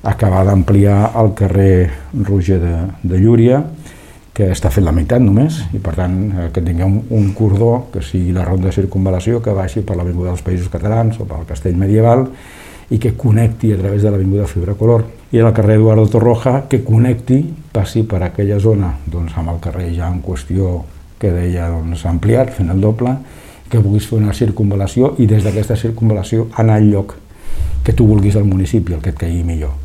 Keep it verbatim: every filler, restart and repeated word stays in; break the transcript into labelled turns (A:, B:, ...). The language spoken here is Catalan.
A: acabar d'ampliar el carrer Roger de, de Llúria, que està fet la meitat només, i per tant que tinguem un cordó que sigui la ronda de circunvalació que baixi per l'Avinguda dels Països Catalans o pel Castell Medieval i que connecti a través de l'Avinguda Fibra Color. I el carrer Eduardo Torroja que connecti, passi per aquella zona doncs, amb el carrer ja en qüestió que deia doncs, ampliat, fent el doble, que vulguis fer una circunvalació i des d'aquesta circunvalació anar al lloc que tu vulguis al municipi, el que et caigui millor.